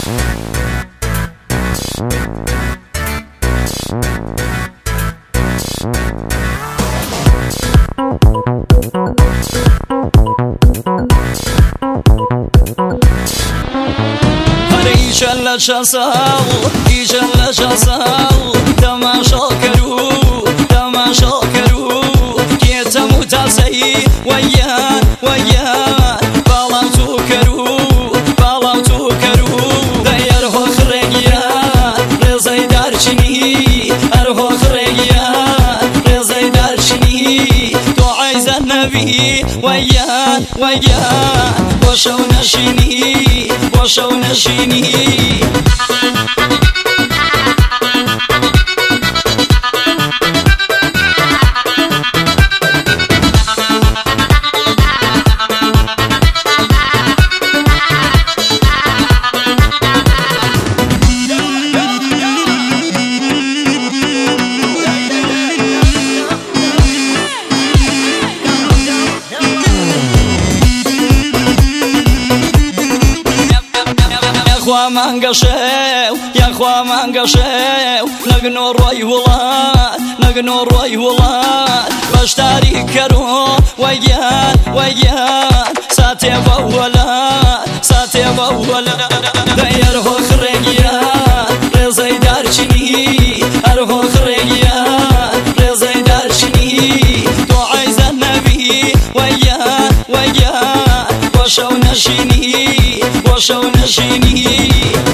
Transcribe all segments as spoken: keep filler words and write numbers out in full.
ایشالله چساو ایشالله چساو تماشا کرو تماشا کرو که تمو تسی ویان ویان بالاو تو کرو بالاو تو کرو دیر هو خرگیان رزای دارچنی ار هو خرگیان رزای دارچنی تو عايز النبي ويان ويان وشو نشيني وشو نشيني يا من قشيو يا خوا من قشيو نقنو روي ولاد نقنو روي ولاد بشتاري كرو ويان ويان ساتي بولاد ساتي بولاد داير هو خريجيان رزاي دارشني ارهو خريجيان رزاي دارشني تو عايز النبي ويان ويان وشو نشيني وشو نشيني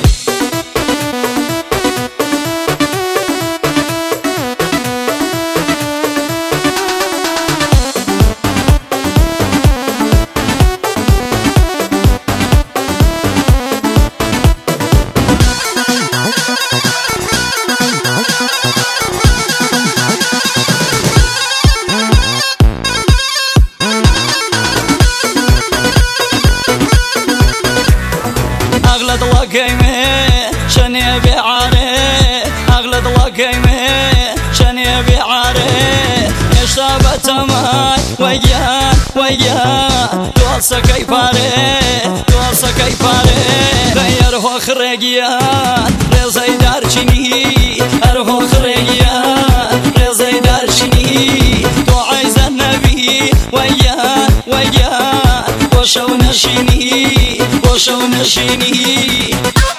أغلط لقيمي شني بعاري أغلط لقيمي شني بعاري يشتابت ماي ويان ويان توصى كيفاري توصى كيفاري غيره خريجيان رزاي دارشني أرهو خريجيان رزاي دارشني تو عايز النبي ويان ويان وشو نشيني وشو نشيني